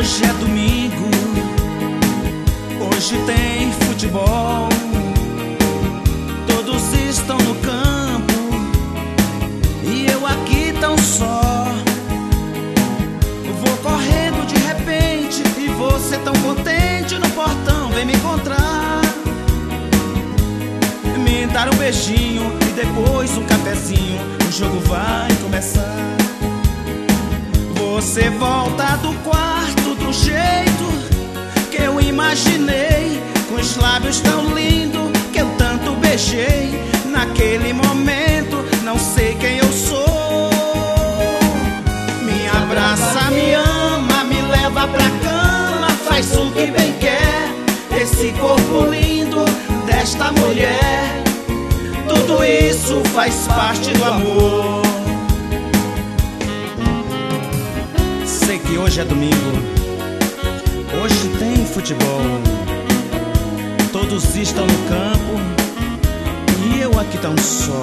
Hoje é domingo, hoje tem futebol. Todos estão no campo e eu aqui tão só. Vou correndo de repente e você tão contente no portão vem me encontrar. Me dar um beijinho e depois um cafezinho, o jogo vai começar. Você volta do quarto do jeito que eu imaginei, com os lábios tão lindos que eu tanto beijei. Naquele momento não sei quem eu sou. Me abraça, me ama, me leva pra cama, faz o que bem quer. Esse corpo lindo desta mulher, tudo isso faz parte do amor. Sei que hoje é domingo, hoje tem futebol. Todos estão no campo e eu aqui tão só.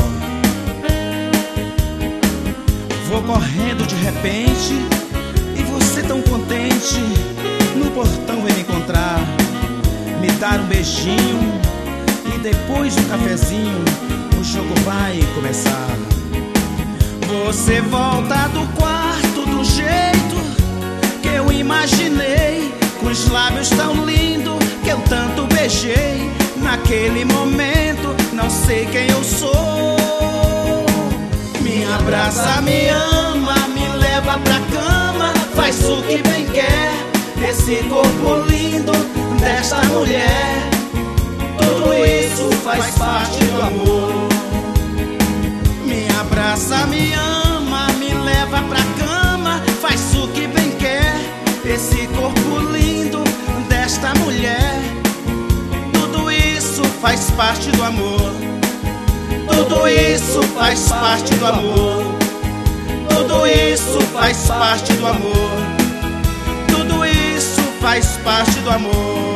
Vou correndo de repente e você tão contente no portão vem me encontrar. Me dar um beijinho e depois um cafezinho, o jogo vai começar. Você volta do quarto do jeito que eu imaginei, com os lábios tão lindos que eu tanto beijei. Naquele momento não sei quem eu sou. Me abraça, me ama, me leva pra cama, faz o que bem quer. Esse corpo lindo desta mulher, tudo isso faz parte do amor. Me abraça, me ama, me leva pra cama, faz o que bem quer. Esse corpo lindo desta mulher, tudo isso faz parte do amor. Tudo isso faz parte do amor. Tudo isso faz parte do amor. Tudo isso faz parte do amor.